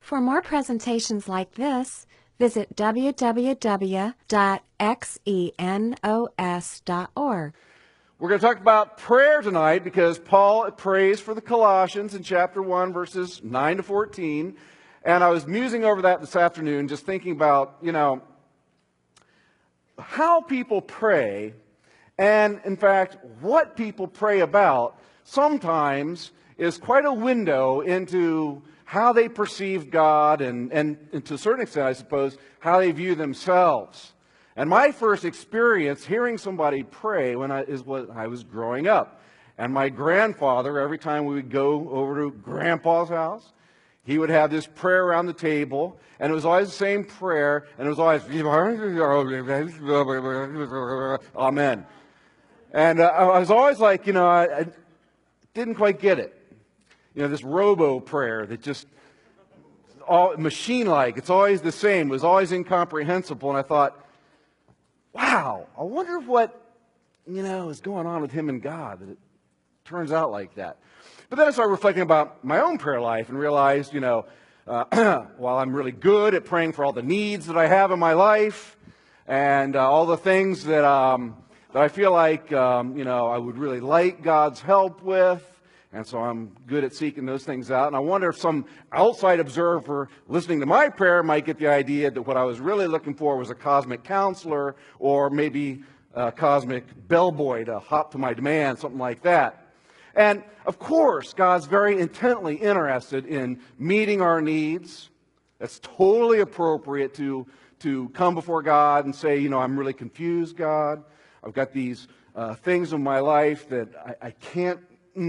For more presentations like this, visit www.xenos.org. We're going to talk about prayer tonight because Paul prays for the Colossians in chapter 1, verses 9 to 14. And I was musing over that this afternoon, just thinking about, how people pray, and in fact, what people pray about sometimes is quite a window into how they perceive God and to a certain extent, I suppose, how they view themselves. And my first experience hearing somebody pray is when I was growing up. And my grandfather, every time we would go over to Grandpa's house, he would have this prayer around the table, and it was always the same prayer, and it was always, Amen. And I was always like, I didn't quite get it. This robo prayer that just, all machine-like, it's always the same, it was always incomprehensible, and I thought, wow, I wonder what, is going on with him and God, that it turns out like that. But then I started reflecting about my own prayer life and realized, while I'm really good at praying for all the needs that I have in my life and all the things that I feel like, I would really like God's help with, and so I'm good at seeking those things out. And I wonder if some outside observer listening to my prayer might get the idea that what I was really looking for was a cosmic counselor or maybe a cosmic bellboy to hop to my demand, something like that. And, of course, God's very intently interested in meeting our needs. That's totally appropriate to come before God and say, I'm really confused, God. I've got these things in my life that I can't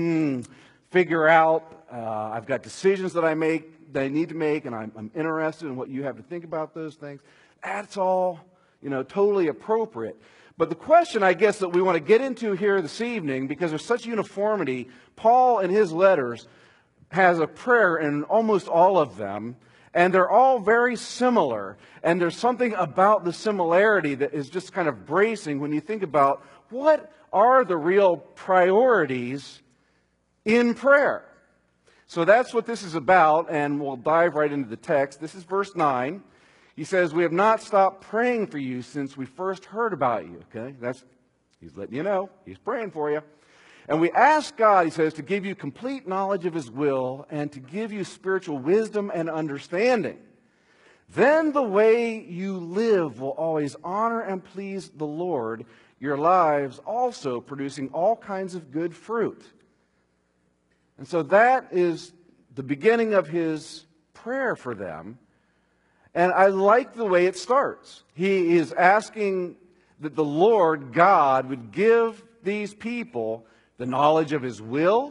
figure out. I've got decisions that I need to make, and I'm interested in what you have to think about those things. That's all, totally appropriate. But the question, I guess, that we want to get into here this evening, because there's such uniformity, Paul in his letters has a prayer in almost all of them, and they're all very similar. And there's something about the similarity that is just kind of bracing when you think about what are the real priorities in prayer. So that's what this is about, and we'll dive right into the text. This is verse 9. He says, we have not stopped praying for you since we first heard about you. Okay, he's letting you know. He's praying for you. And we ask God, he says, to give you complete knowledge of his will and to give you spiritual wisdom and understanding. Then the way you live will always honor and please the Lord, your lives also producing all kinds of good fruit. And so that is the beginning of his prayer for them. And I like the way it starts. He is asking that the Lord God would give these people the knowledge of his will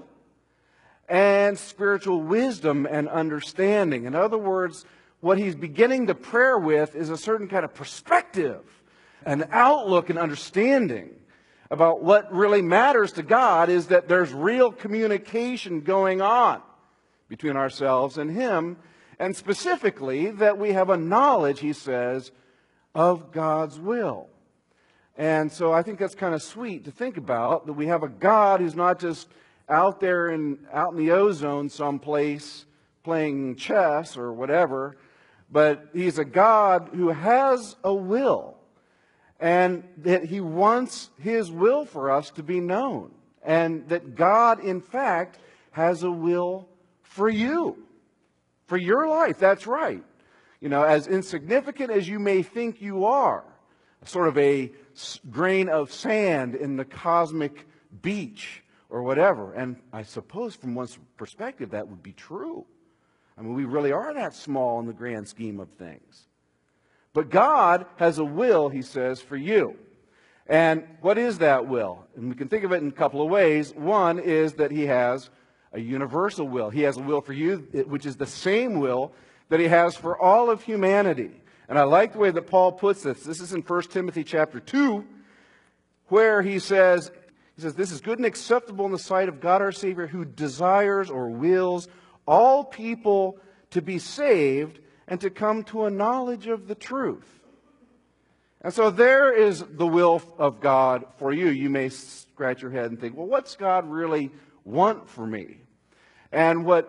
and spiritual wisdom and understanding. In other words, what he's beginning the prayer with is a certain kind of perspective, an outlook and understanding about what really matters to God is that there's real communication going on between ourselves and him. And specifically, that we have a knowledge, he says, of God's will. And so I think that's kind of sweet to think about, that we have a God who's not just out in the ozone someplace playing chess or whatever, but he's a God who has a will, and that he wants his will for us to be known, and that God, in fact, has a will for you. For your life, that's right. As insignificant as you may think you are, sort of a grain of sand in the cosmic beach or whatever. And I suppose from one's perspective that would be true. I mean, we really are that small in the grand scheme of things. But God has a will, he says, for you. And what is that will? And we can think of it in a couple of ways. One is that he has a universal will. He has a will for you, which is the same will that he has for all of humanity. And I like the way that Paul puts this. This is in 1 Timothy chapter 2, where he says, this is good and acceptable in the sight of God our Savior, who desires or wills all people to be saved and to come to a knowledge of the truth. And so there is the will of God for you. You may scratch your head and think, well, what's God really want for me? And what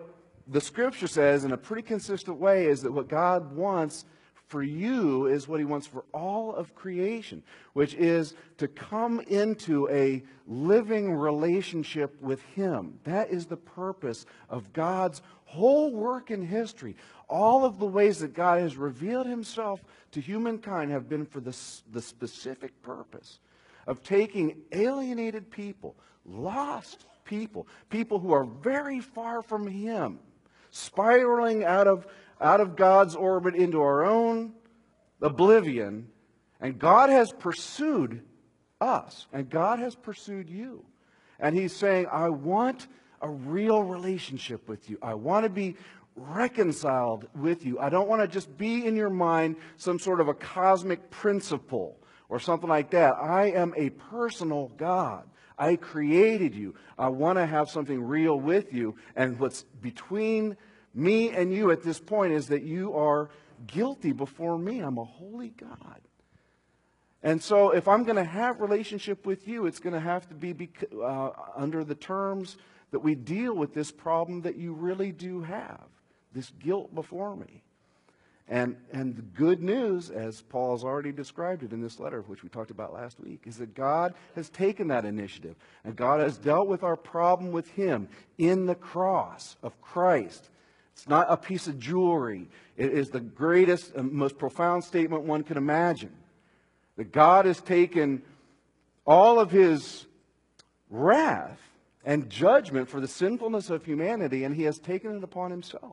the Scripture says in a pretty consistent way is that what God wants for you is what he wants for all of creation, which is to come into a living relationship with him. That is the purpose of God's whole work in history. All of the ways that God has revealed himself to humankind have been for the specific purpose of taking alienated people, lost people, people who are very far from him, spiraling out of God's orbit into our own oblivion. And God has pursued us, and God has pursued you. And he's saying, I want a real relationship with you. I want to be reconciled with you. I don't want to just be in your mind some sort of a cosmic principle or something like that. I am a personal God. I created you. I want to have something real with you. And what's between me and you at this point is that you are guilty before me. I'm a holy God. And so if I'm going to have relationship with you, it's going to have to be under the terms that we deal with this problem that you really do have, this guilt before me. And the good news, as Paul has already described it in this letter, which we talked about last week, is that God has taken that initiative. And God has dealt with our problem with him in the cross of Christ. It's not a piece of jewelry. It is the greatest and most profound statement one can imagine. That God has taken all of his wrath and judgment for the sinfulness of humanity, and he has taken it upon himself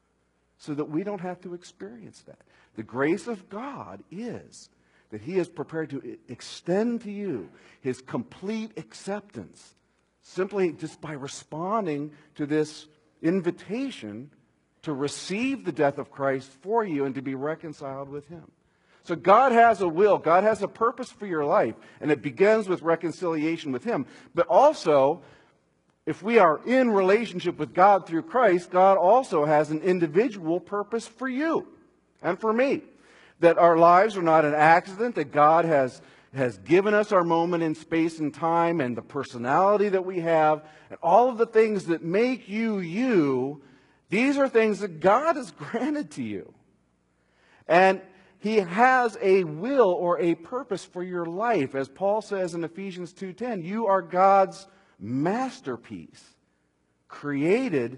so that we don't have to experience that. The grace of God is that he is prepared to extend to you his complete acceptance simply just by responding to this invitation to receive the death of Christ for you and to be reconciled with him. So God has a will. God has a purpose for your life, and it begins with reconciliation with him. But also, if we are in relationship with God through Christ, God also has an individual purpose for you and for me. That our lives are not an accident, that God has given us our moment in space and time and the personality that we have and all of the things that make you you. These are things that God has granted to you. And he has a will or a purpose for your life. As Paul says in Ephesians 2:10, you are God's masterpiece, created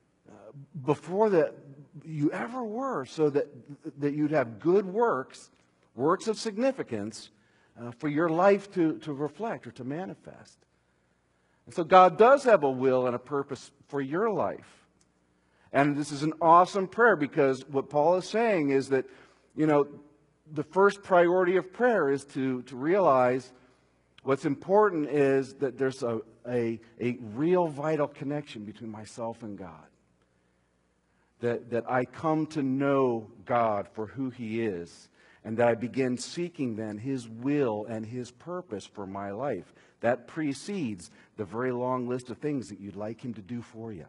before that you ever were, so that you'd have good works of significance for your life to reflect or to manifest. And so God does have a will and a purpose for your life. And this is an awesome prayer, because what Paul is saying is that, the first priority of prayer is to realize what's important is that there's a real vital connection between myself and God. That I come to know God for who he is, and that I begin seeking then his will and his purpose for my life. That precedes the very long list of things that you'd like him to do for you.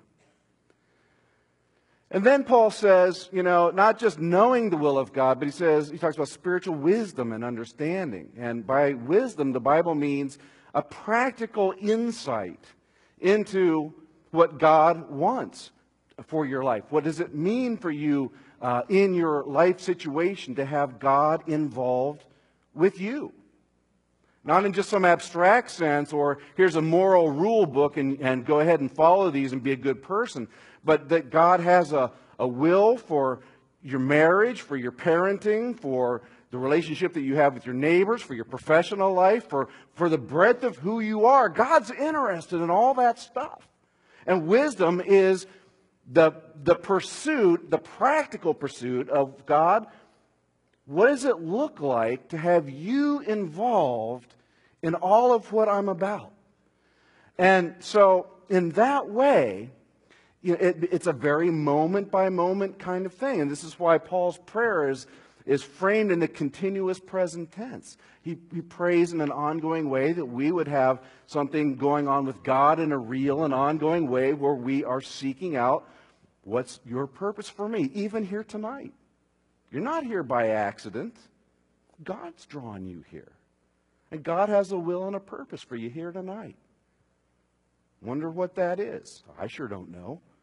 And then Paul says, not just knowing the will of God, but he talks about spiritual wisdom and understanding. And by wisdom, the Bible means a practical insight into what God wants for your life. What does it mean for you in your life situation to have God involved with you? Not in just some abstract sense, or here's a moral rule book and go ahead and follow these and be a good person. But that God has a will for your marriage, for your parenting, for the relationship that you have with your neighbors, for your professional life, for the breadth of who you are. God's interested in all that stuff. And wisdom is the pursuit, the practical pursuit of God. What does it look like to have you involved in all of what I'm about? And so in that way, it's a very moment-by-moment kind of thing. And this is why Paul's prayer is framed in the continuous present tense. He prays in an ongoing way that we would have something going on with God in a real and ongoing way where we are seeking out what's your purpose for me, even here tonight. You're not here by accident. God's drawn you here. And God has a will and a purpose for you here tonight. Wonder what that is? I sure don't know.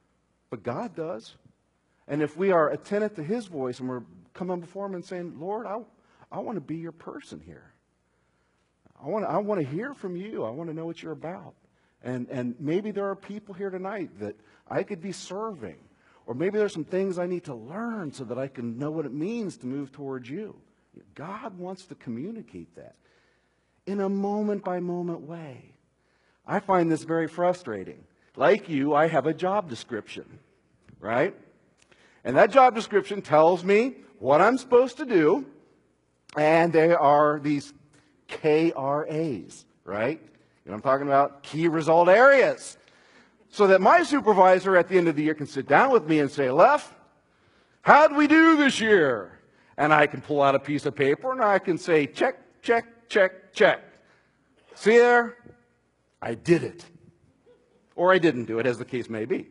but God does. And if we are attentive to His voice and we're coming before Him and saying, Lord, I want to be your person here. I want to hear from you. I want to know what you're about. And maybe there are people here tonight that I could be serving. Or maybe there's some things I need to learn so that I can know what it means to move towards you. God wants to communicate that in a moment-by-moment way. I find this very frustrating. Like you, I have a job description, right? And that job description tells me what I'm supposed to do, and they are these KRAs, right? You know what I'm talking about? Key result areas. So that my supervisor at the end of the year can sit down with me and say, Lef, how'd we do this year? And I can pull out a piece of paper and I can say, check, check, check, check. See there? I did it. Or I didn't do it, as the case may be.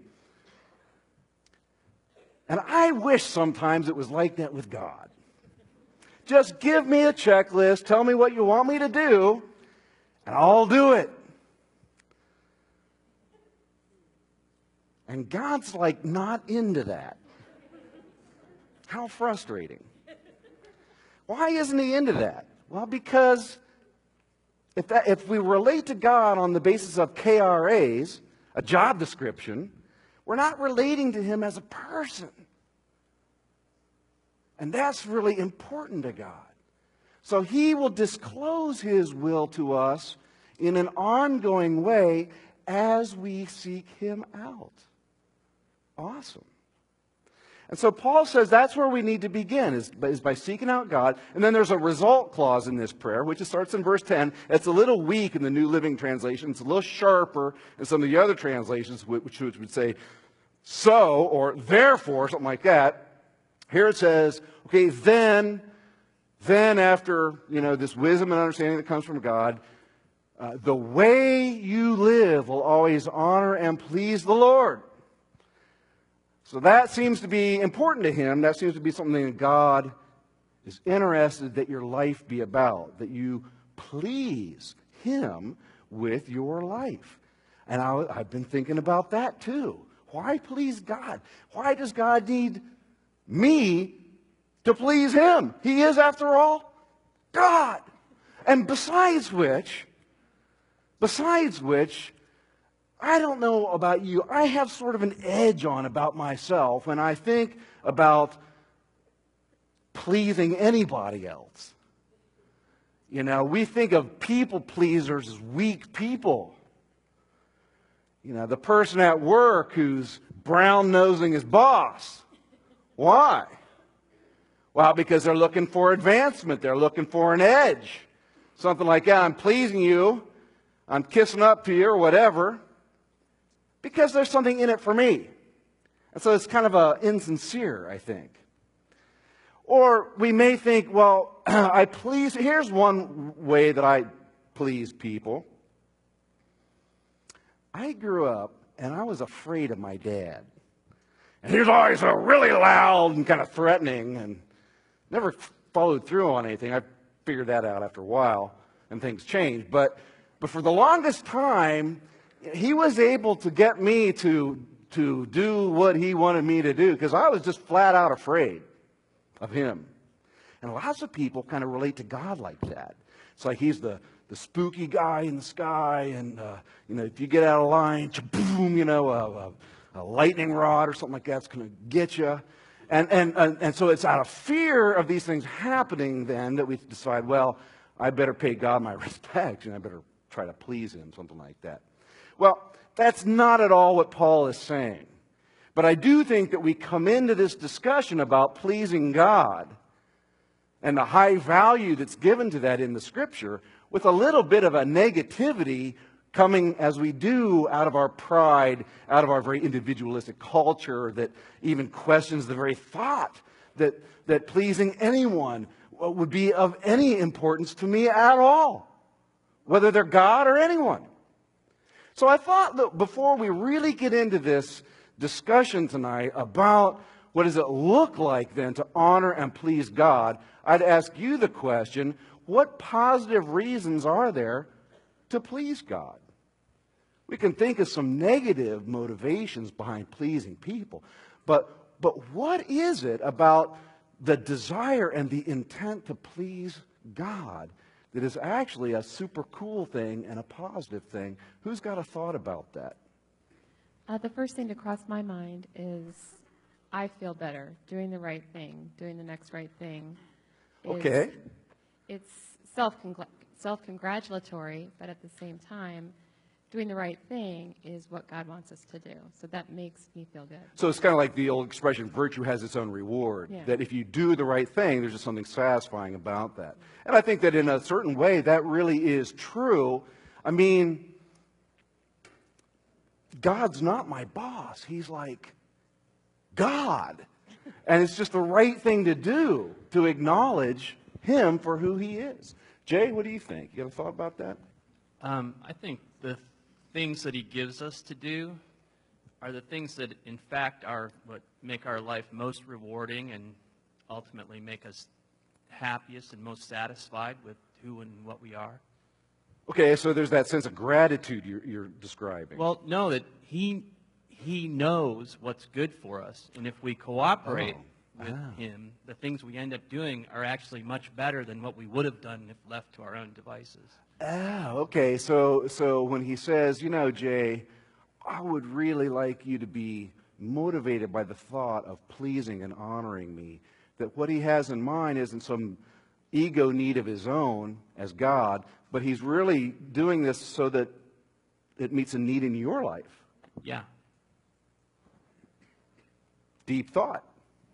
And I wish sometimes it was like that with God. Just give me a checklist, tell me what you want me to do, and I'll do it. And God's like not into that. How frustrating. Why isn't He into that? Well, because if we relate to God on the basis of KRAs, a job description, we're not relating to Him as a person. And that's really important to God. So He will disclose His will to us in an ongoing way as we seek Him out. Awesome. And so Paul says that's where we need to begin, is by seeking out God. And then there's a result clause in this prayer, which starts in verse 10. It's a little weak in the New Living Translation. It's a little sharper in some of the other translations, which would say so or therefore, something like that. Here it says, okay, then after, this wisdom and understanding that comes from God, the way you live will always honor and please the Lord. So that seems to be important to Him. That seems to be something that God is interested that your life be about, that you please Him with your life. And I've been thinking about that too. Why please God? Why does God need me to please Him? He is, after all, God. And besides which, I don't know about you, I have sort of an edge on about myself when I think about pleasing anybody else. We think of people pleasers as weak people. The person at work who's brown-nosing his boss. Why? Well, because they're looking for advancement. They're looking for an edge. Something like that. I'm pleasing you. I'm kissing up to you or whatever. Because there's something in it for me. And so it's kind of insincere, I think. Or we may think, well, here's one way that I please people. I grew up and I was afraid of my dad. And he was always really loud and kind of threatening and never followed through on anything. I figured that out after a while and things changed. But for the longest time, he was able to get me to do what he wanted me to do because I was just flat out afraid of him. And lots of people kind of relate to God like that. It's like He's the spooky guy in the sky, and if you get out of line, boom, a lightning rod or something like that's going to get you. And so it's out of fear of these things happening then that we decide, well, I better pay God my respect and I better try to please Him, something like that. Well, that's not at all what Paul is saying. But I do think that we come into this discussion about pleasing God and the high value that's given to that in the Scripture with a little bit of a negativity coming as we do out of our pride, out of our very individualistic culture that even questions the very thought that pleasing anyone would be of any importance to me at all, whether they're God or anyone. So I thought that before we really get into this discussion tonight about what does it look like then to honor and please God, I'd ask you the question, what positive reasons are there to please God? We can think of some negative motivations behind pleasing people. But what is it about the desire and the intent to please God that is actually a super cool thing and a positive thing? Who's got a thought about that? The first thing to cross my mind is I feel better doing the right thing, doing the next right thing. Okay. It's self-congratulatory, but at the same time, doing the right thing is what God wants us to do. So that makes me feel good. So it's kind of like the old expression, virtue has its own reward. Yeah. That if you do the right thing, there's just something satisfying about that. And I think that in a certain way, that really is true. I mean, God's not my boss. He's like God. And it's just the right thing to do, to acknowledge Him for who He is. Jay, what do you think? You got a thought about that? I think the things that He gives us to do are the things that, in fact, are what make our life most rewarding and ultimately make us happiest and most satisfied with who and what we are. Okay, so there's that sense of gratitude you're describing. Well, know that He knows what's good for us, and if we cooperate with Him, the things we end up doing are actually much better than what we would have done if left to our own devices. Okay. So when He says, you know, Jay, I would really like you to be motivated by the thought of pleasing and honoring me, that what He has in mind isn't some ego need of His own as God, but He's really doing this so that it meets a need in your life. Yeah. Deep thought.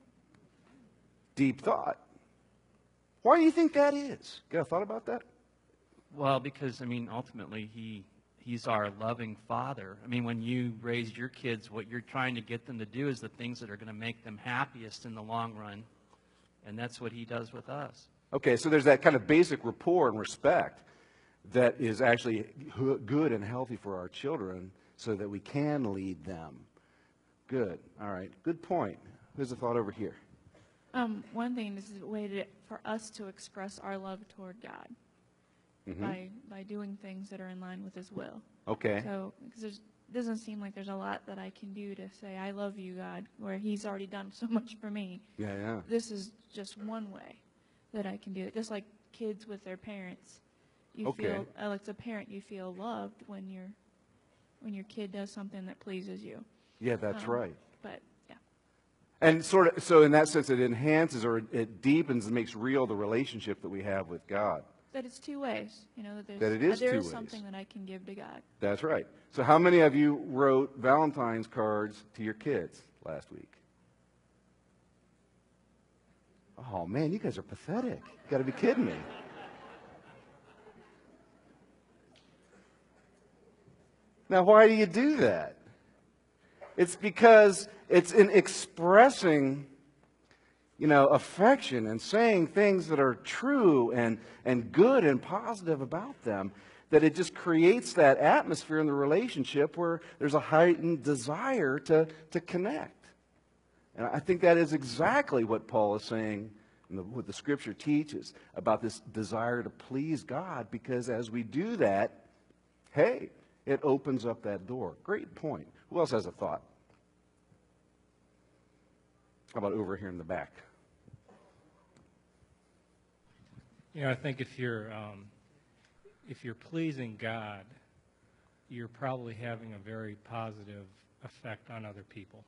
Deep thought. Why do you think that is? Got a thought about that? Well, because, I mean, ultimately, He's our loving Father. I mean, when you raise your kids, what you're trying to get them to do is the things that are going to make them happiest in the long run. And that's what He does with us. Okay, so there's that kind of basic rapport and respect that is actually good and healthy for our children so that we can lead them. Good. All right. Good point. There's a thought over here. One thing is a way for us to express our love toward God by doing things that are in line with His will. Okay. So, because it doesn't seem like there's a lot that I can do to say, I love you, God, where He's already done so much for me. Yeah. This is just one way that I can do it. Just like kids with their parents. You feel, as a parent, you feel loved when your kid does something that pleases you. Yeah, that's right. But, yeah. And sort of, so in that sense, it enhances or it deepens and makes real the relationship that we have with God. That it's two ways, you know, That it is two there is ways. something that I can give to God. That's right. So how many of you wrote Valentine's cards to your kids last week? Oh, man, you guys are pathetic. You got to be kidding me. Now, why do you do that? It's because it's in expressing, affection and saying things that are true and good and positive about them, that it just creates that atmosphere in the relationship where there's a heightened desire to connect. And I think that is exactly what Paul is saying, and what the Scripture teaches about this desire to please God, because as we do that, hey, it opens up that door. Great point. Who else has a thought? How about over here in the back? I think if you're pleasing God, you're probably having a very positive effect on other people.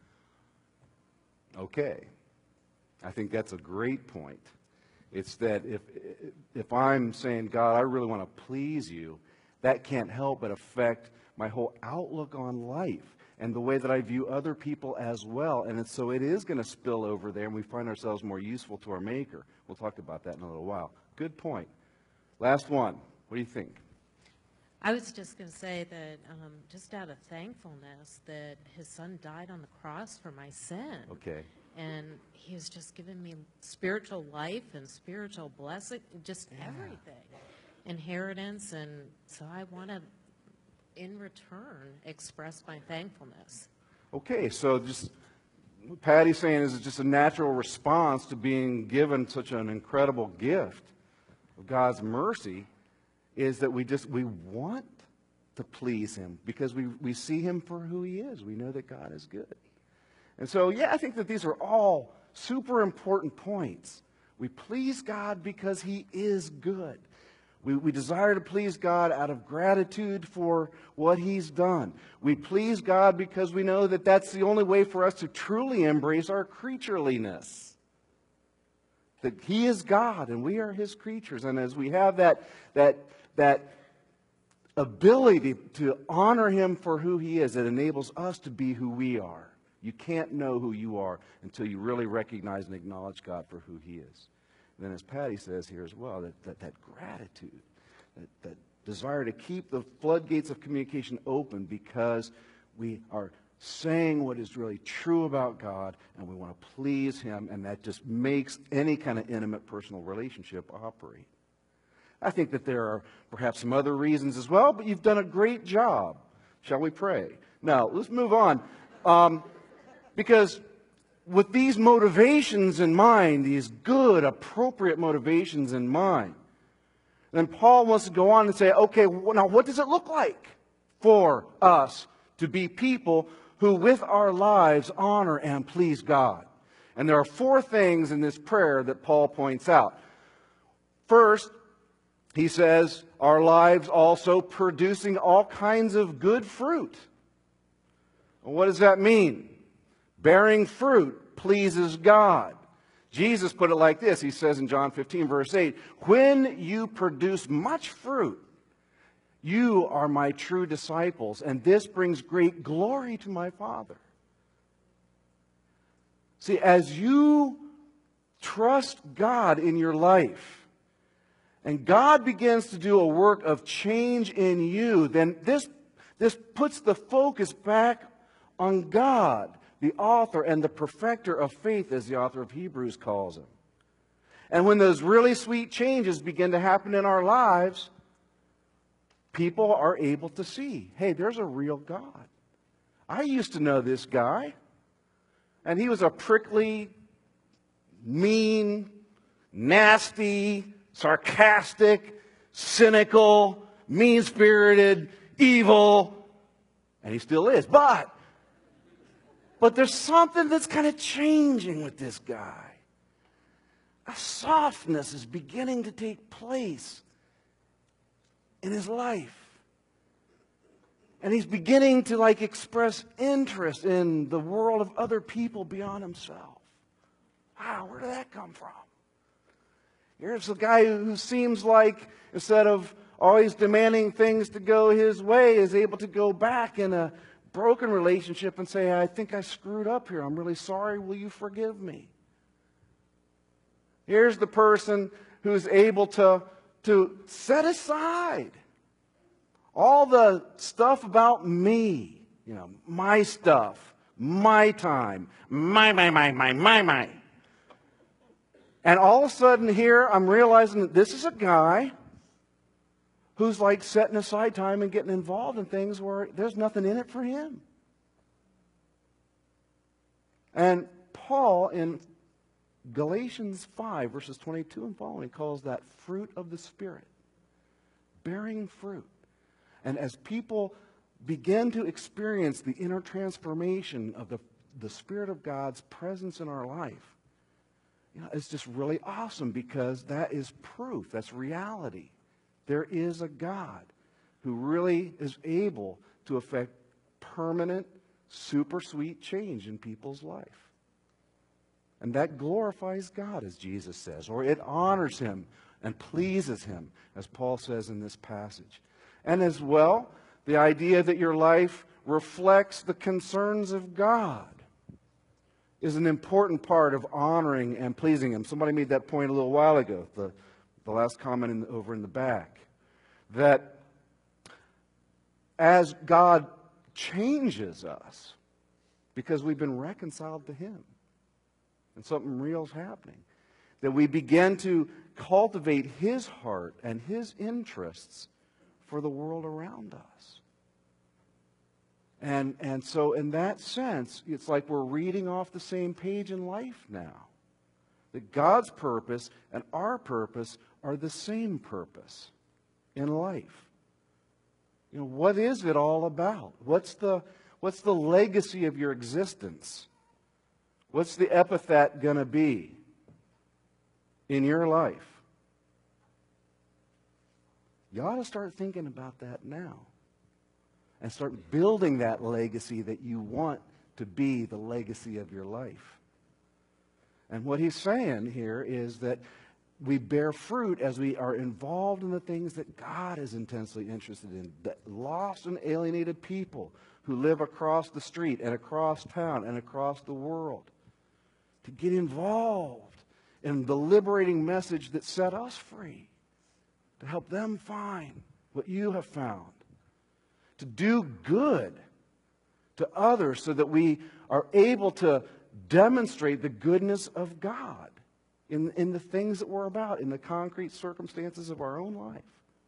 Okay. I think that's a great point. It's that if I'm saying, God, I really want to please you, that can't help but affect my whole outlook on life and the way that I view other people as well. And so it is going to spill over there, and we find ourselves more useful to our Maker. We'll talk about that in a little while. Good point. Last one. What do you think? I was just going to say that just out of thankfulness that His Son died on the cross for my sin. Okay. And He has just given me spiritual life and spiritual blessing, just everything. Inheritance, and so I want to, in return, express my thankfulness. Okay, so just what Patty's saying is just a natural response to being given such an incredible gift of God's mercy is that we want to please him because we see him for who he is. We know that God is good. And so, yeah, I think that these are all super important points. We please God because he is good. We desire to please God out of gratitude for what he's done. We please God because we know that that's the only way for us to truly embrace our creatureliness. That he is God and we are his creatures. And as we have that ability to honor him for who he is, it enables us to be who we are. You can't know who you are until you really recognize and acknowledge God for who he is. And then as Patty says here as well, that gratitude, that desire to keep the floodgates of communication open because we are saying what is really true about God and we want to please him, and that just makes any kind of intimate personal relationship operate. I think that there are perhaps some other reasons as well, but you've done a great job. Shall we pray? Now, let's move on. Because with these motivations in mind, these good, appropriate motivations in mind, then Paul wants to go on and say, okay, now what does it look like for us to be people who with our lives honor and please God? And there are 4 things in this prayer that Paul points out. First, he says, our lives also producing all kinds of good fruit. Well, what does that mean? Bearing fruit pleases God. Jesus put it like this. He says in John 15, verse 8, when you produce much fruit, you are my true disciples, and this brings great glory to my Father. See, as you trust God in your life, and God begins to do a work of change in you, then this puts the focus back on God, the author and the perfecter of faith, as the author of Hebrews calls him. And when those really sweet changes begin to happen in our lives, people are able to see, hey, there's a real God. I used to know this guy, and he was a prickly, mean, nasty, sarcastic, cynical, mean-spirited, evil, and he still is. But there's something that's kind of changing with this guy. A softness is beginning to take place in his life. And he's beginning to express interest in the world of other people beyond himself. Wow, where did that come from? Here's a guy who seems like, instead of always demanding things to go his way, is able to go back in a broken relationship and say, I think I screwed up here. I'm really sorry. Will you forgive me? Here's the person who's able to set aside all the stuff about me, my stuff, my time, my. And all of a sudden here, I'm realizing that this is a guy who's setting aside time and getting involved in things where there's nothing in it for him. And Paul in Galatians 5, verses 22 and following, calls that fruit of the Spirit. Bearing fruit. And as people begin to experience the inner transformation of the Spirit of God's presence in our life, it's just really awesome because that is proof. That's reality. There is a God who really is able to affect permanent, super sweet change in people's life. And that glorifies God, as Jesus says, or it honors him and pleases him, as Paul says in this passage. And as well, the idea that your life reflects the concerns of God is an important part of honoring and pleasing him. Somebody made that point a little while ago, the last comment over in the back, that as God changes us, because we've been reconciled to him, and something real is happening, that we begin to cultivate his heart and his interests for the world around us. And so in that sense, it's like we're reading off the same page in life now. That God's purpose and our purpose are the same purpose in life. What is it all about? What's the legacy of your existence? What's the epithet going to be in your life? You ought to start thinking about that now and start building that legacy that you want to be the legacy of your life. And what he's saying here is that we bear fruit as we are involved in the things that God is intensely interested in. That lost and alienated people who live across the street and across town and across the world. To get involved in the liberating message that set us free. To help them find what you have found. To do good to others so that we are able to demonstrate the goodness of God in the things that we're about, in the concrete circumstances of our own life.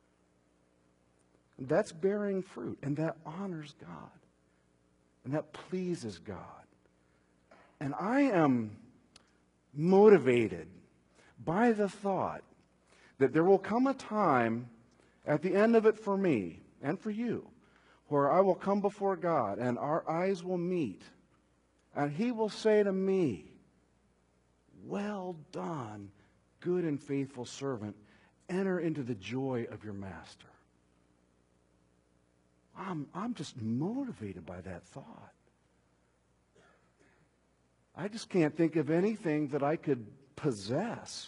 And that's bearing fruit, and that honors God, and that pleases God. And I am motivated by the thought that there will come a time at the end of it for me and for you where I will come before God and our eyes will meet, and He will say to me, "Well done, good and faithful servant. Enter into the joy of your master." I'm just motivated by that thought. I just can't think of anything that I could possess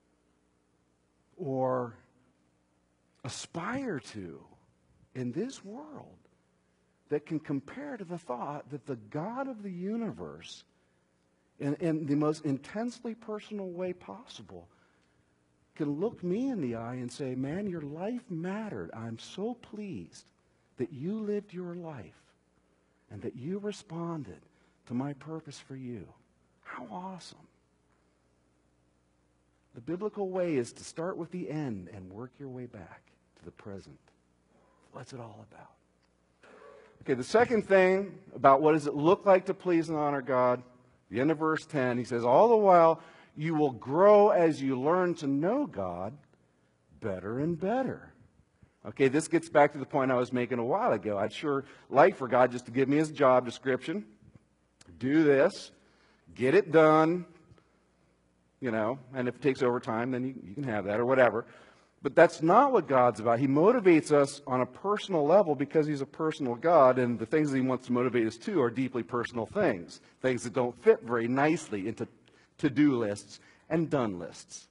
or aspire to in this world that can compare to the thought that the God of the universe, in the most intensely personal way possible, can look me in the eye and say, "Man, your life mattered. I'm so pleased that you lived your life and that you responded to my purpose for you." How awesome. The biblical way is to start with the end and work your way back to the present. What's it all about? Okay, the second thing about what does it look like to please and honor God, the end of verse 10, he says, all the while you will grow as you learn to know God better and better. Okay, this gets back to the point I was making a while ago. I'd sure like for God just to give me his job description. Do this. Get it done. And if it takes overtime, then you can have that or whatever. But that's not what God's about. He motivates us on a personal level because he's a personal God, and the things that he wants to motivate us to are deeply personal things. Things that don't fit very nicely into to-do lists and done lists.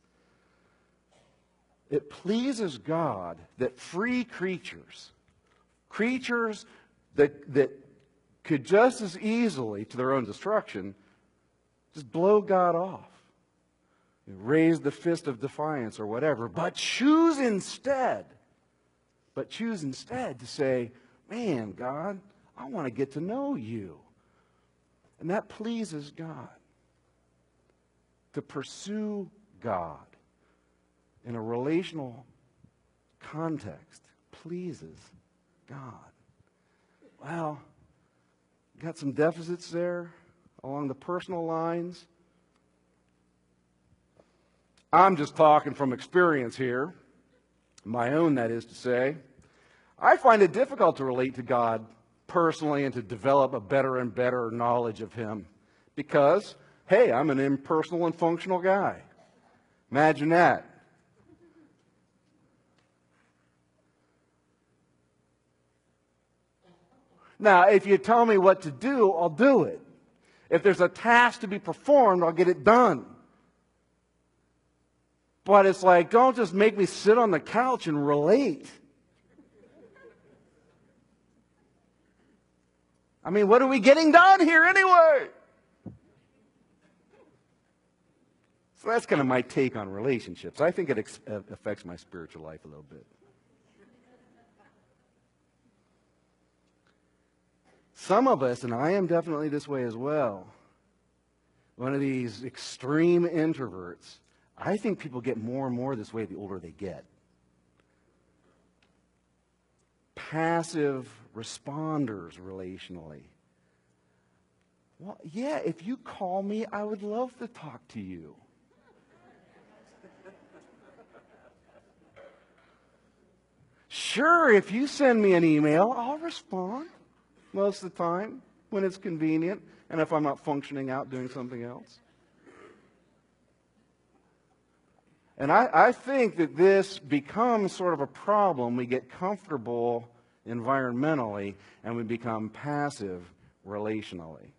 It pleases God that free creatures that could just as easily, to their own destruction, just blow God off. Raise the fist of defiance or whatever, but choose instead to say, "Man, God, I want to get to know you." And that pleases God. To pursue God in a relational context pleases God. Well, got some deficits there along the personal lines. I'm just talking from experience here, my own, that is to say. I find it difficult to relate to God personally and to develop a better and better knowledge of him because, hey, I'm an impersonal and functional guy. Imagine that. Now, if you tell me what to do, I'll do it. If there's a task to be performed, I'll get it done. But it's like, don't just make me sit on the couch and relate. I mean, what are we getting done here anyway? So that's kind of my take on relationships. I think it affects my spiritual life a little bit. Some of us, and I am definitely this way as well, one of these extreme introverts, I think people get more and more this way the older they get. Passive responders relationally. Well, yeah, if you call me, I would love to talk to you. Sure, if you send me an email, I'll respond most of the time when it's convenient and if I'm not functioning out doing something else. And I think that this becomes sort of a problem. We get comfortable environmentally and we become passive relationally.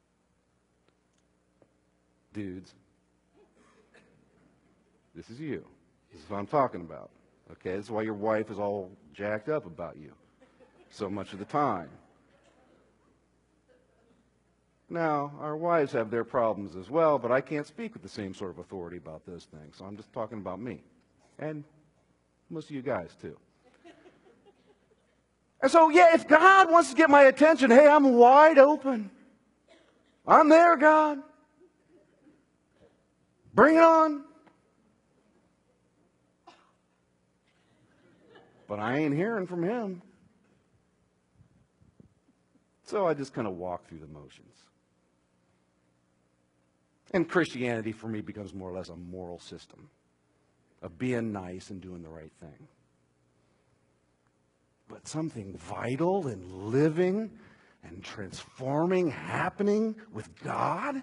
Dudes, this is you. This is what I'm talking about. Okay, this is why your wife is all jacked up about you so much of the time. Now, our wives have their problems as well, but I can't speak with the same sort of authority about those things. So I'm just talking about me. And most of you guys, too. And so, yeah, if God wants to get my attention, hey, I'm wide open. I'm there, God. Bring it on. But I ain't hearing from him. So I just kind of walk through the motions. And Christianity for me becomes more or less a moral system of being nice and doing the right thing. But something vital and living and transforming happening with God,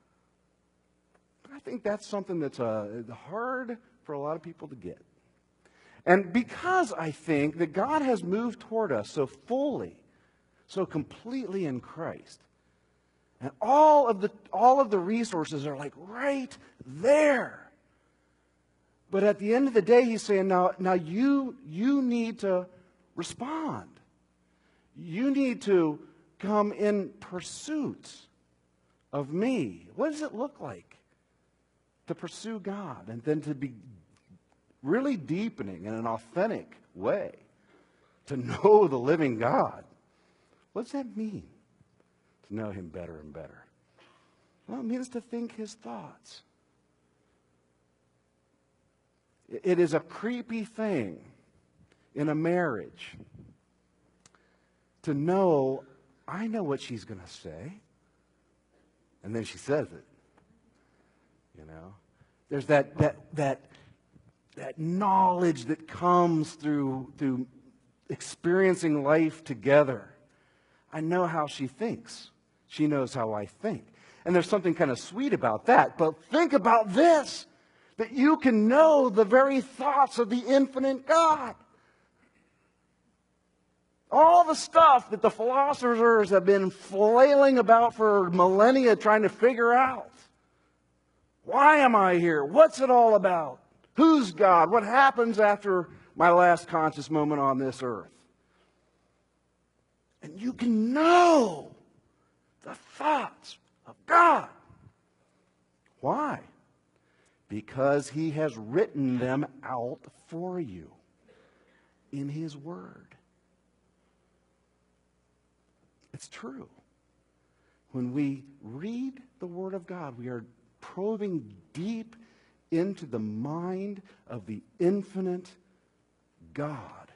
I think that's something that's hard for a lot of people to get. And because I think that God has moved toward us so fully, so completely in Christ, and all of the resources are like right there. But at the end of the day, he's saying, now you need to respond. You need to come in pursuit of me. What does it look like to pursue God and then to be really deepening in an authentic way to know the living God? What does that mean? To know him better and better. Well, it means to think his thoughts. It is a creepy thing in a marriage to know, I know what she's going to say. And then she says it. You know? There's that knowledge that comes through experiencing life together. I know how she thinks. She knows how I think. And there's something kind of sweet about that. But think about this, that you can know the very thoughts of the infinite God. All the stuff that the philosophers have been flailing about for millennia trying to figure out. Why am I here? What's it all about? Who's God? What happens after my last conscious moment on this earth? And you can know the thoughts of God. Why? Because he has written them out for you in his word. It's true. When we read the word of God, we are probing deep into the mind of the infinite God.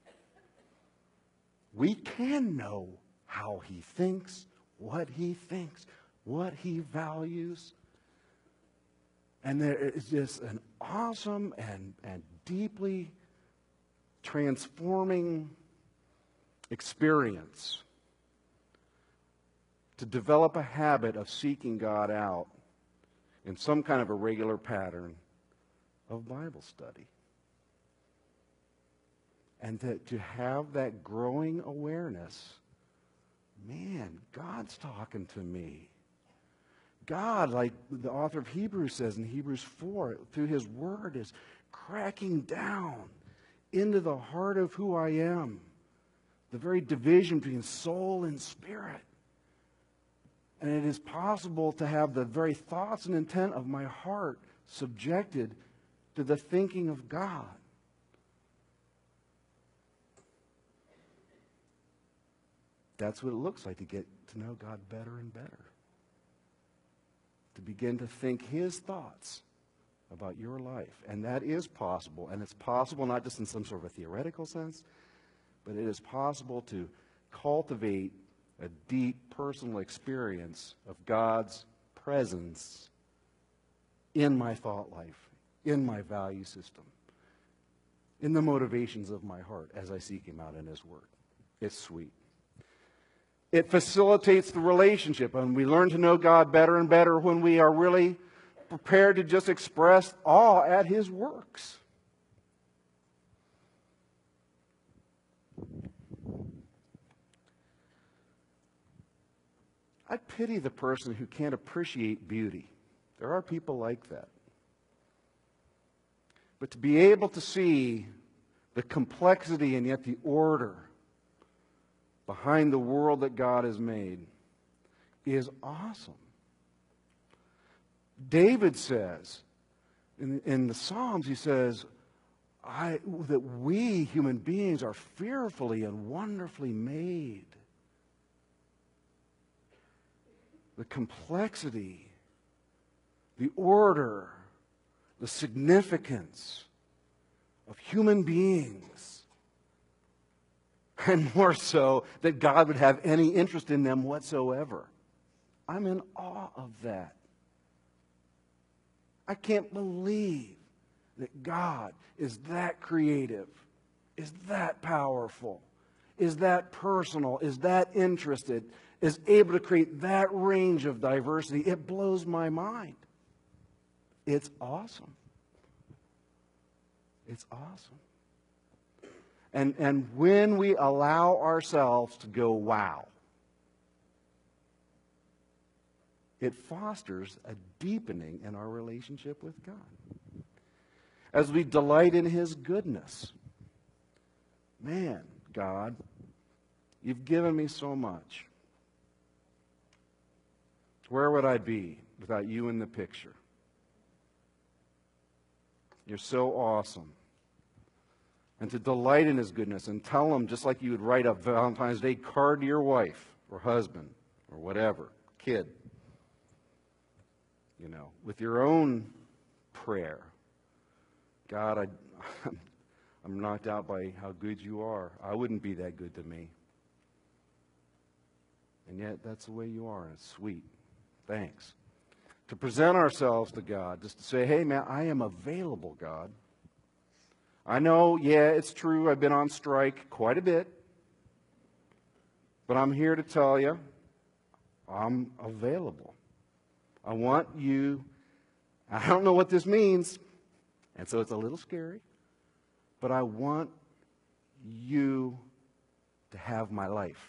We can know how he thinks, what he values. And there is just an awesome and deeply transforming experience to develop a habit of seeking God out in some kind of a regular pattern of Bible study. And to have that growing awareness, man, God's talking to me. God, like the author of Hebrews says in Hebrews 4, through his word is cracking down into the heart of who I am. The very division between soul and spirit. And it is possible to have the very thoughts and intent of my heart subjected to the thinking of God. That's what it looks like to get to know God better and better. To begin to think his thoughts about your life. And that is possible. And it's possible not just in some sort of a theoretical sense, but it is possible to cultivate a deep personal experience of God's presence in my thought life, in my value system, in the motivations of my heart as I seek Him out in His Word. It's sweet. It facilitates the relationship, and we learn to know God better and better when we are really prepared to just express awe at His works. I pity the person who can't appreciate beauty. There are people like that. But to be able to see the complexity and yet the order behind the world that God has made is awesome. David says, in the Psalms, he says, that we human beings are fearfully and wonderfully made. The complexity, the order, the significance of human beings, and more so that God would have any interest in them whatsoever. I'm in awe of that. I can't believe that God is that creative, is that powerful, is that personal, is that interested, is able to create that range of diversity. It blows my mind. It's awesome. It's awesome. And when we allow ourselves to go, wow, it fosters a deepening in our relationship with God. As we delight in His goodness. Man, God, You've given me so much. Where would I be without You in the picture? You're so awesome. And to delight in His goodness and tell Him, just like you would write a Valentine's Day card to your wife or husband or whatever, kid, with your own prayer. God, I'm knocked out by how good You are. I wouldn't be that good to me. And yet that's the way You are, and it's sweet. Thanks. To present ourselves to God, just to say, hey man, I am available, God. I know, yeah, it's true, I've been on strike quite a bit. But I'm here to tell you, I'm available. I want You. I don't know what this means, and so it's a little scary, but I want You to have my life.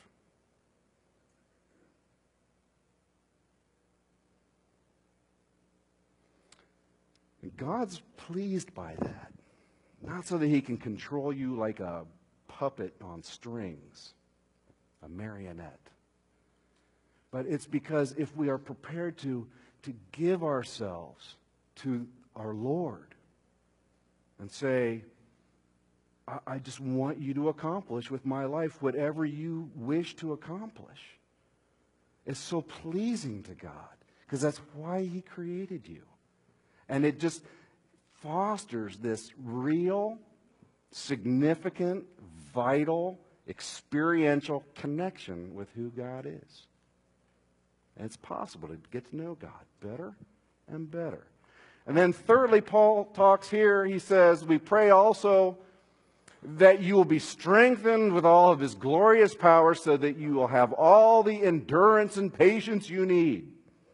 And God's pleased by that. Not so that He can control you like a puppet on strings, a marionette. But it's because if we are prepared to give ourselves to our Lord and say, I just want You to accomplish with my life whatever You wish to accomplish. It's so pleasing to God because that's why He created you. And it just fosters this real, significant, vital, experiential connection with who God is. And it's possible to get to know God better and better. And then thirdly, Paul talks here, he says, we pray also that you will be strengthened with all of His glorious power so that you will have all the endurance and patience you need.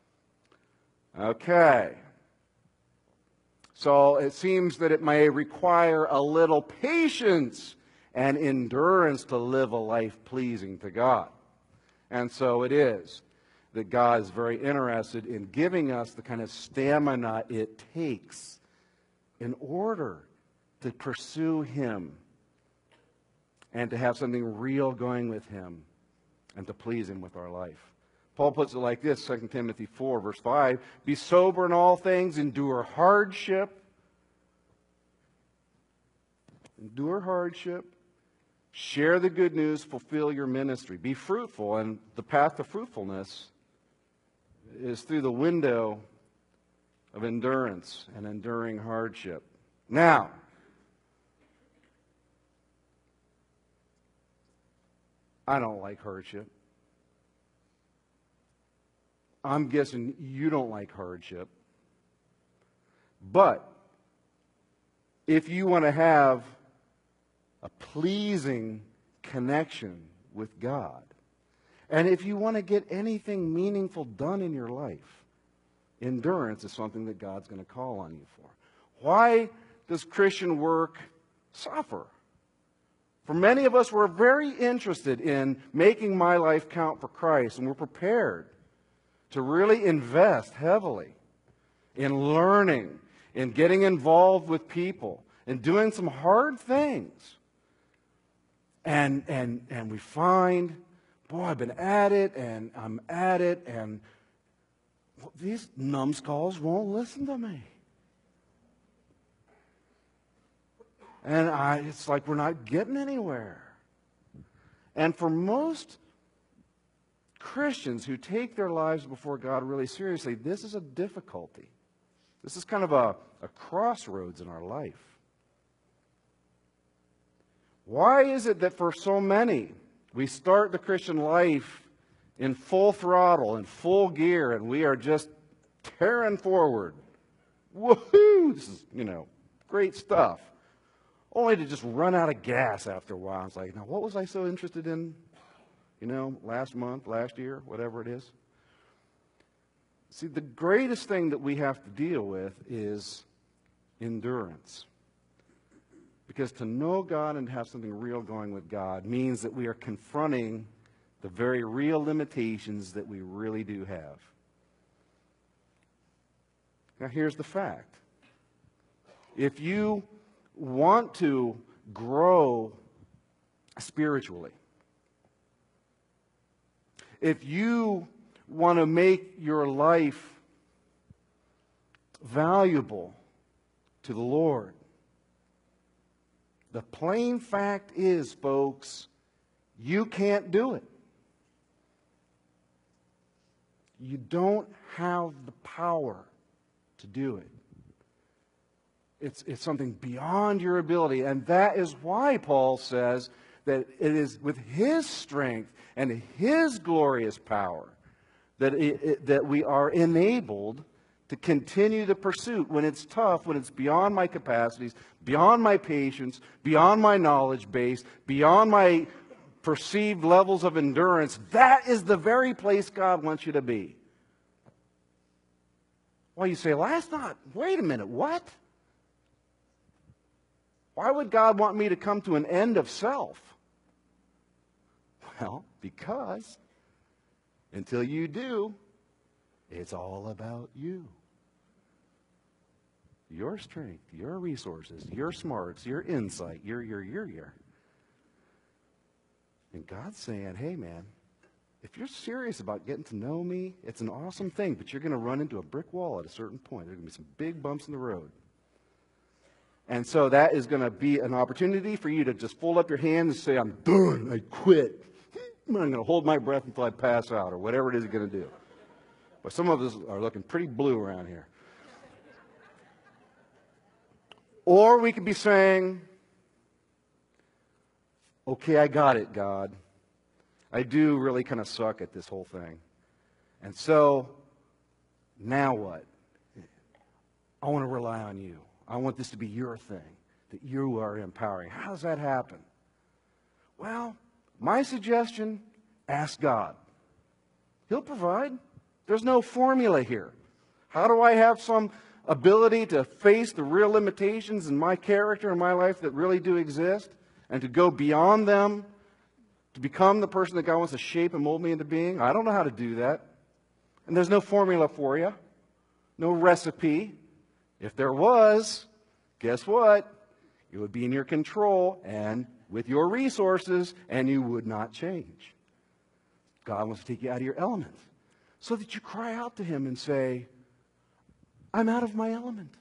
Okay. So it seems that it may require a little patience and endurance to live a life pleasing to God. And so it is that God is very interested in giving us the kind of stamina it takes in order to pursue Him and to have something real going with Him and to please Him with our life. Paul puts it like this, 2 Timothy 4, verse 5, be sober in all things, endure hardship. Endure hardship. Share the good news, fulfill your ministry. Be fruitful, and the path to fruitfulness is through the window of endurance and enduring hardship. Now, I don't like hardship. I'm guessing you don't like hardship. But if you want to have a pleasing connection with God. And if you want to get anything meaningful done in your life, endurance is something that God's going to call on you for. Why does Christian work suffer? For many of us, we're very interested in making my life count for Christ, and we're prepared to really invest heavily in learning, in getting involved with people, in doing some hard things. And we find, boy, I've been at it, and I'm at it, and these numbskulls won't listen to me. And it's like we're not getting anywhere. And for most Christians who take their lives before God really seriously, this is a difficulty. This is kind of a crossroads in our life. Why is it that for so many, we start the Christian life in full throttle, in full gear, and we are just tearing forward? Woohoo! This is, great stuff. Only to just run out of gas after a while. It's like, now what was I so interested in, last month, last year, whatever it is? See, the greatest thing that we have to deal with is endurance. Because to know God and have something real going with God means that we are confronting the very real limitations that we really do have. Now, here's the fact. If you want to grow spiritually, if you want to make your life valuable to the Lord, the plain fact is, folks, you can't do it. You don't have the power to do it. It's something beyond your ability. And that is why Paul says that it is with his strength and his glorious power that we are enabled to continue the pursuit when it's tough, when it's beyond my capacities, beyond my patience, beyond my knowledge base, beyond my perceived levels of endurance. That is the very place God wants you to be. Well, you say, wait a minute, what? Why would God want me to come to an end of self? Well, because until you do, it's all about you. Your strength, your resources, your smarts, your insight, your. And God's saying, hey man, if you're serious about getting to know me, it's an awesome thing, but you're going to run into a brick wall at a certain point. There are going to be some big bumps in the road. And so that is going to be an opportunity for you to just fold up your hands and say, I'm done, I quit. I'm going to hold my breath until I pass out, or whatever it is you're going to do. But some of us are looking pretty blue around here. Or we could be saying, okay, I got it, God. I do really kind of suck at this whole thing. And so, now what? I want to rely on you. I want this to be your thing, that you are empowering. How does that happen? Well, my suggestion, ask God. He'll provide. There's no formula here. How do I have some ability to face the real limitations in my character and my life that really do exist, and to go beyond them, to become the person that God wants to shape and mold me into being? I don't know how to do that. And there's no formula for you, no recipe. If there was, guess what? It would be in your control and with your resources, and you would not change. God wants to take you out of your element so that you cry out to Him and say, I'm out of my element.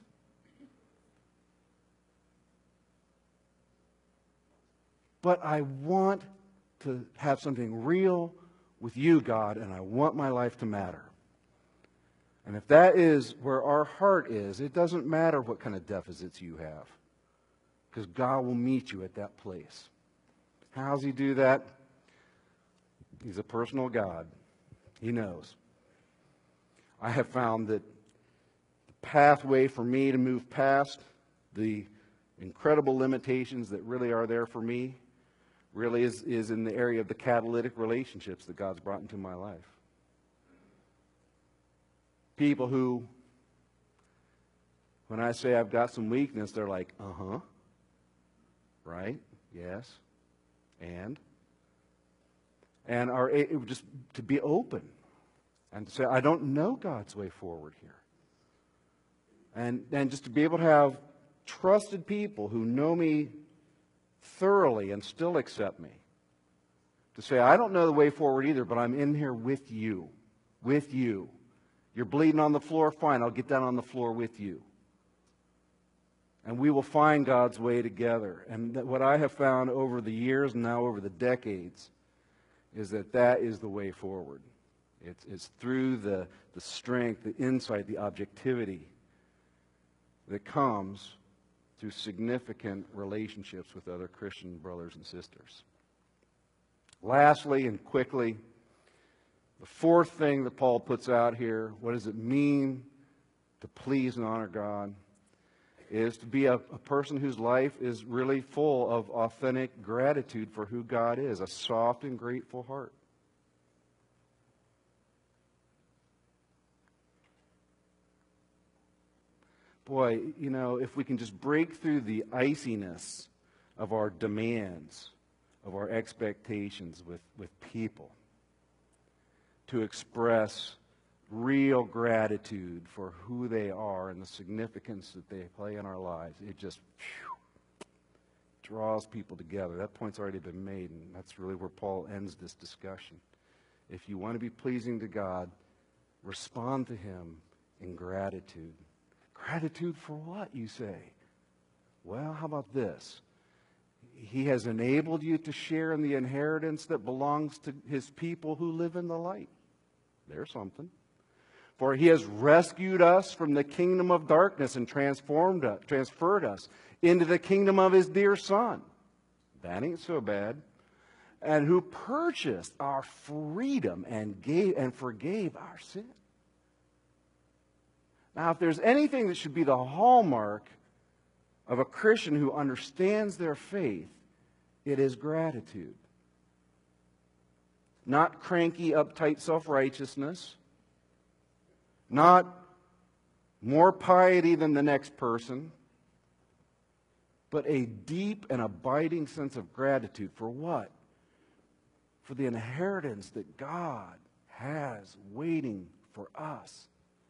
But I want to have something real with you, God, and I want my life to matter. And if that is where our heart is, it doesn't matter what kind of deficits you have, because God will meet you at that place. How does He do that? He's a personal God. He knows. I have found that the pathway for me to move past the incredible limitations that really are there for me really is in the area of the catalytic relationships that God's brought into my life. People who, when I say I've got some weakness, they're like, uh-huh, right, yes, and are just to be open and to say, I don't know God's way forward here. And just to be able to have trusted people who know me thoroughly and still accept me. To say, I don't know the way forward either, but I'm in here with you. With you. You're bleeding on the floor? Fine, I'll get down on the floor with you. And we will find God's way together. And what I have found over the years and now over the decades is that is the way forward. It's through the strength, the insight, the objectivity that comes through significant relationships with other Christian brothers and sisters. Lastly and quickly, the fourth thing that Paul puts out here, what does it mean to please and honor God, is to be a person whose life is really full of authentic gratitude for who God is, a soft and grateful heart. Boy, you know, if we can just break through the iciness of our demands, of our expectations with people, to express real gratitude for who they are and the significance that they play in our lives, it just draws people together. That point's already been made, and that's really where Paul ends this discussion. If you want to be pleasing to God, respond to Him in gratitude. Gratitude for what, you say? Well, how about this? He has enabled you to share in the inheritance that belongs to His people who live in the light. There's something. For He has rescued us from the kingdom of darkness and transferred us into the kingdom of His dear Son. That ain't so bad. And who purchased our freedom and forgave our sin. Now, if there's anything that should be the hallmark of a Christian who understands their faith, it is gratitude. Not cranky, uptight self-righteousness. Not more piety than the next person. But a deep and abiding sense of gratitude for what? For the inheritance that God has waiting for us.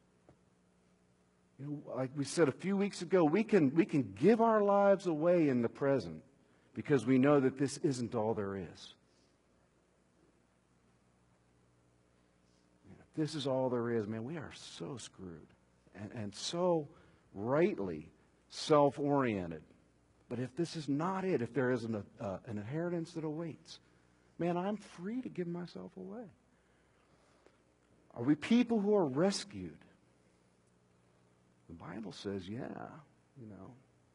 You know, like we said a few weeks ago, we can give our lives away in the present because we know that this isn't all there is. If this is all there is, man, we are so screwed and so rightly self-oriented. But if this is not it, if there is an inheritance that awaits, man, I'm free to give myself away. Are we people who are rescued? The Bible says, yeah, you know.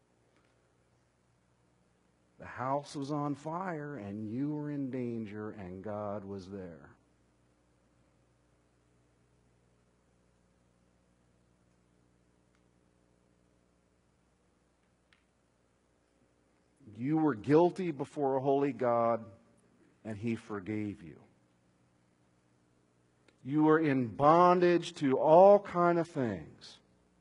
The house was on fire and you were in danger and God was there. You were guilty before a holy God and He forgave you. You were in bondage to all kind of things.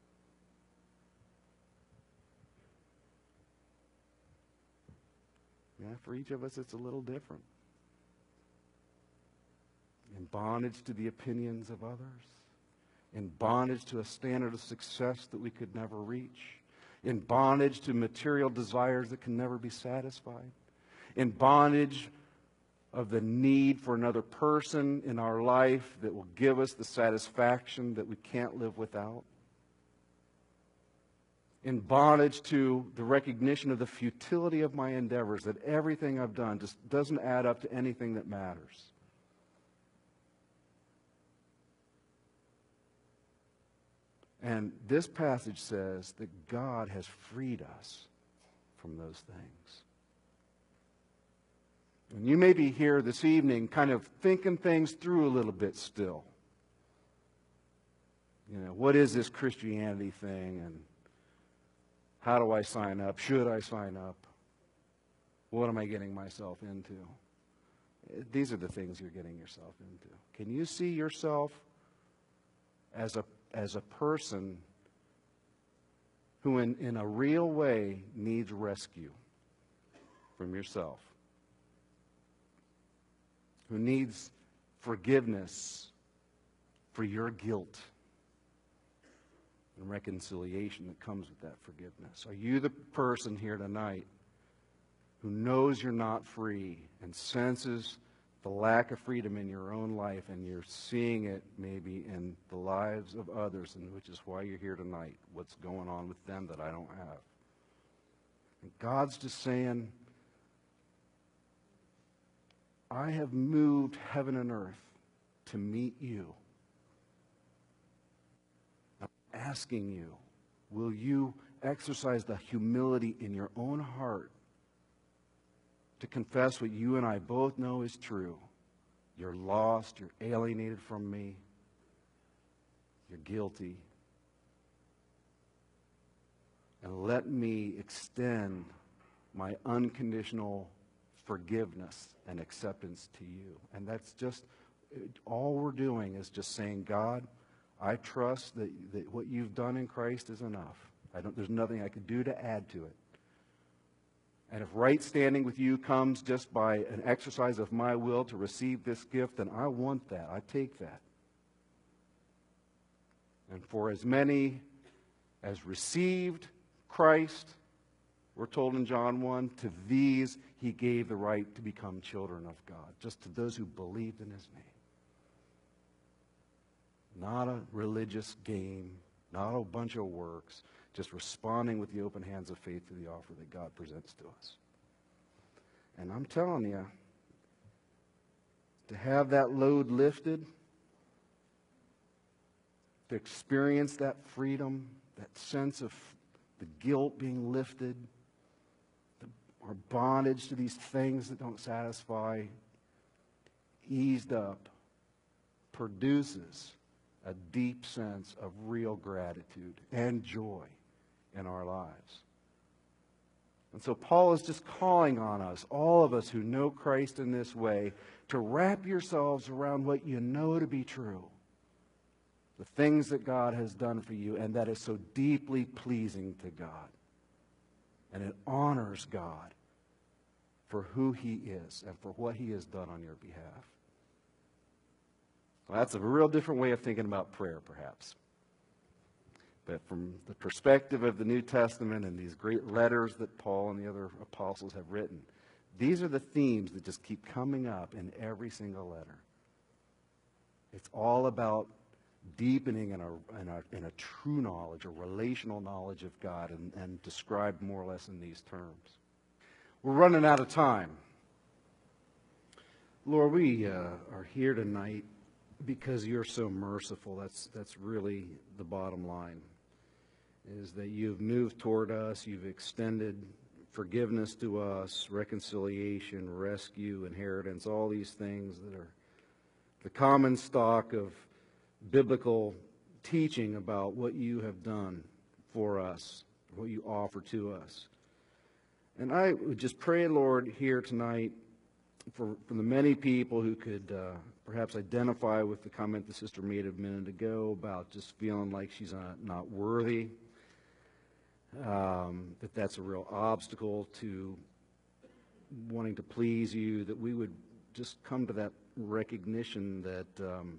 Yeah, for each of us, it's a little different. In bondage to the opinions of others. In bondage to a standard of success that we could never reach. In bondage to material desires that can never be satisfied. In bondage of the need for another person in our life that will give us the satisfaction that we can't live without. In bondage to the recognition of the futility of my endeavors, that everything I've done just doesn't add up to anything that matters. And this passage says that God has freed us from those things. And you may be here this evening kind of thinking things through a little bit still. You know, what is this Christianity thing? And How do I sign up? Should I sign up? What am I getting myself into? These are the things you're getting yourself into. Can you see yourself as a person who in a real way needs rescue from yourself? Who needs forgiveness for your guilt and reconciliation that comes with that forgiveness? Are you the person here tonight who knows you're not free and senses the lack of freedom in your own life, and you're seeing it maybe in the lives of others, and which is why you're here tonight? What's going on with them that I don't have? And God's just saying, I have moved heaven and earth to meet you. I'm asking you, will you exercise the humility in your own heart to confess what you and I both know is true? You're lost, you're alienated from me, you're guilty. And let me extend my unconditional forgiveness and acceptance to you. And that's just, all we're doing is just saying, God, I trust that what you've done in Christ is enough. There's nothing I could do to add to it. And if right standing with you comes just by an exercise of my will to receive this gift, then I want that. I take that. And for as many as received Christ, we're told in John 1, to these he gave the right to become children of God. Just to those who believed in his name. Not a religious game, not a bunch of works, just responding with the open hands of faith to the offer that God presents to us. And I'm telling you, to have that load lifted, to experience that freedom, that sense of the guilt being lifted, our bondage to these things that don't satisfy, eased up, produces a deep sense of real gratitude and joy in our lives. And so Paul is just calling on us, all of us who know Christ in this way, to wrap yourselves around what you know to be true. The things that God has done for you, and that is so deeply pleasing to God. And it honors God for who he is and for what he has done on your behalf. Well, that's a real different way of thinking about prayer, perhaps. But from the perspective of the New Testament and these great letters that Paul and the other apostles have written, these are the themes that just keep coming up in every single letter. It's all about deepening in a true knowledge, a relational knowledge of God, and described more or less in these terms. We're running out of time. Lord, we are here tonight because you're so merciful. That's really the bottom line, is that you've moved toward us, you've extended forgiveness to us, reconciliation, rescue, inheritance, all these things that are the common stock of biblical teaching about what you have done for us, what you offer to us. And I would just pray, Lord, here tonight for the many people who could perhaps identify with the comment the sister made a minute ago about just feeling like she's not worthy, that's a real obstacle to wanting to please you, that we would just come to that recognition that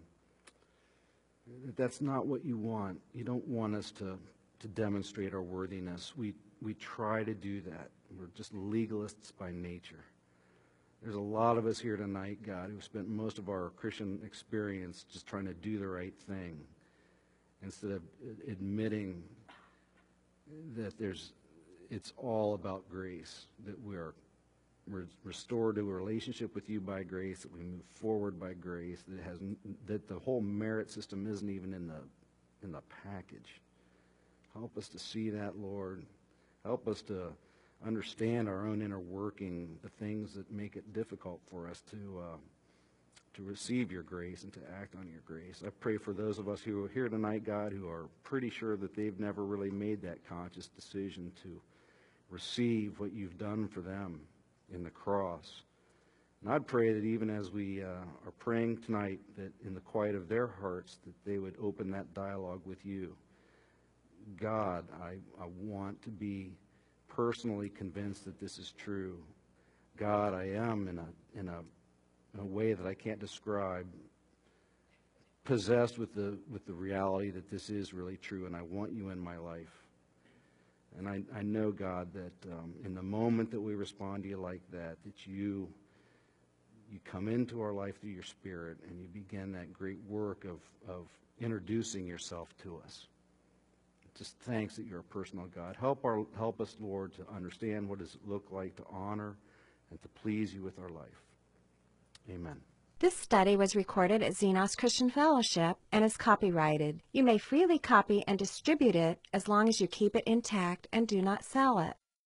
that's not what you want. You don't want us to demonstrate our worthiness. We try to do that. We're just legalists by nature. There's a lot of us here tonight, God, who spent most of our Christian experience just trying to do the right thing instead of admitting that it's all about grace, that we're restored to a relationship with you by grace, that we move forward by grace, that the whole merit system isn't even in the package. Help us to see that, Lord. Help us to understand our own inner working, the things that make it difficult for us to to receive your grace and to act on your grace. I pray for those of us who are here tonight, God, who are pretty sure that they've never really made that conscious decision to receive what you've done for them in the cross. And I'd pray that even as we are praying tonight, that in the quiet of their hearts, that they would open that dialogue with you. God, I want to be personally convinced that this is true. God, I am in a way that I can't describe, possessed with the reality that this is really true, and I want you in my life. And I know, God, that in the moment that we respond to you like that, that you come into our life through your Spirit, and you begin that great work of introducing yourself to us. Just thanks that you're a personal God. Help us, Lord, to understand what does it look like to honor and to please you with our life. Amen. This study was recorded at Xenos Christian Fellowship and is copyrighted. You may freely copy and distribute it as long as you keep it intact and do not sell it.